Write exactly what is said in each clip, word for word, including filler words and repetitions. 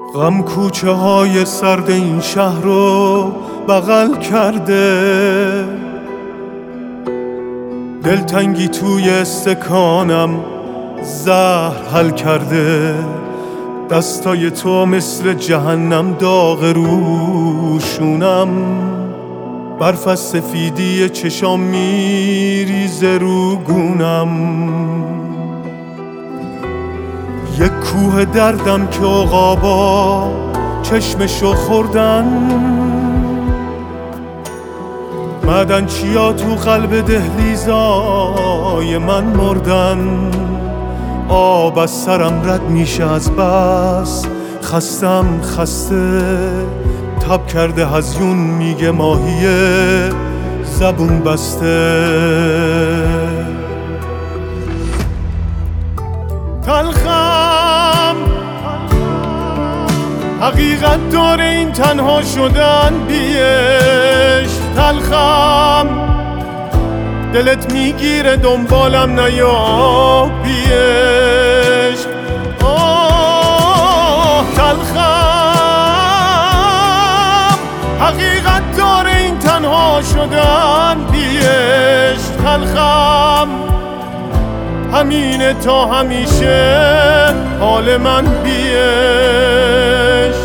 غم کوچه های سرد این شهر رو بغل کرده، دلتنگی توی استکانم زهر حل کرده. دستای تو مثل جهنم داغ روشونم، برف از سفیدی چشام میریزه رو گونم. یک کوه دردم که عقابا چشمشو خوردن، معدن چیا تو قلب دهلیزای من مردن. آب از سرم رد میشه از بس خستم خسته، تب کرده هزیون میگه ماهیه زبون بسته. تلخم حقیقت داره این تنها شدن بیش. تلخم دلت میگیره دنبالم نیا بیش. آه تلخم حقیقت داره این تنها شدن بیش. تلخم همینه تا همیشه حال من بیش.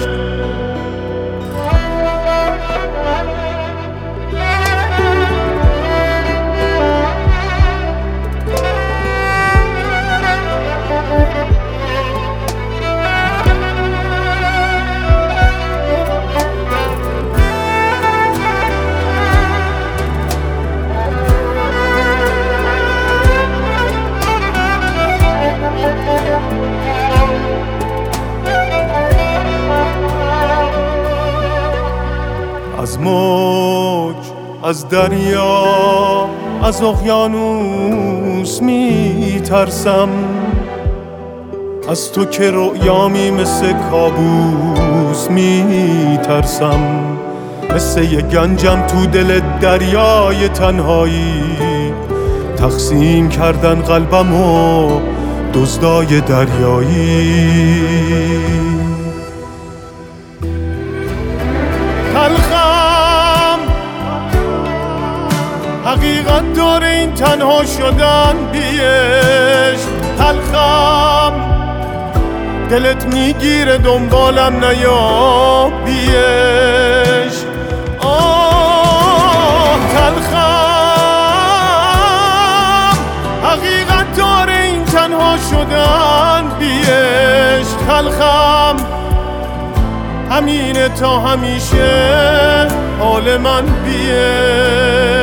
از موج، از دریا، از اقیانوس می ترسم. از تو که رؤیامی مثل کابوس می ترسم. مثل یه گنجم تو دل دریای تنهایی، تقسیم کردن قلبمو دزدای دریایی. تلخم حقیقت داره این تنها شدن بیش. تلخم دلت میگیره دنبالم نیا بیش. آه تلخم حقیقت داره این تنها شدن بیش. تلخم همینه تا همیشه حال من بیش.